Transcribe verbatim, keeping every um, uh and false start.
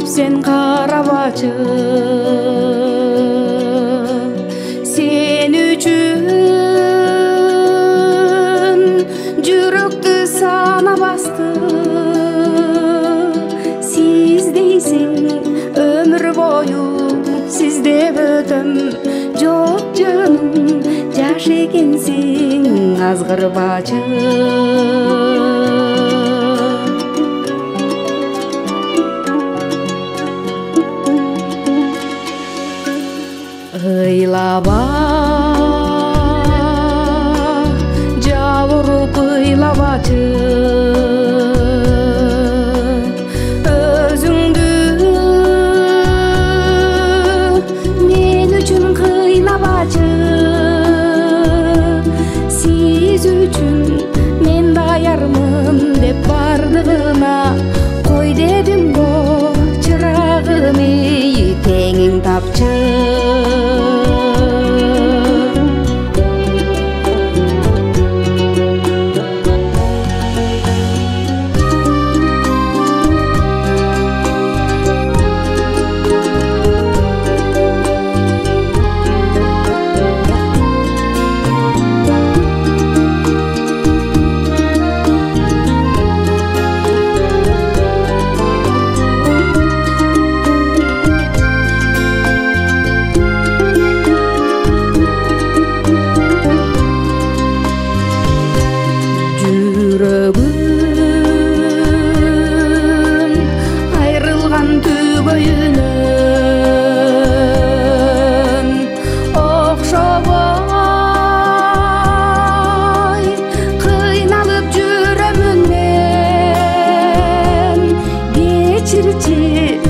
sen karabacı. Sen üçün jüröktü sana bastı. Siz deysin ömür boyu sizde ötüm. Жоқ canım жаш экенсиң азгыр бачы. Ыйлаба жауруп ыйлабачы. Өзүңдү мен үчүн кыйлабачы. Сиз үчүн мен даярмын деп бардыгына кой дедим го чырагым ей теңиң тапчы. Жүрөгүм айрылган түгөйүнөн окшобой кыйналып жүрөмүн мен. Кечирчи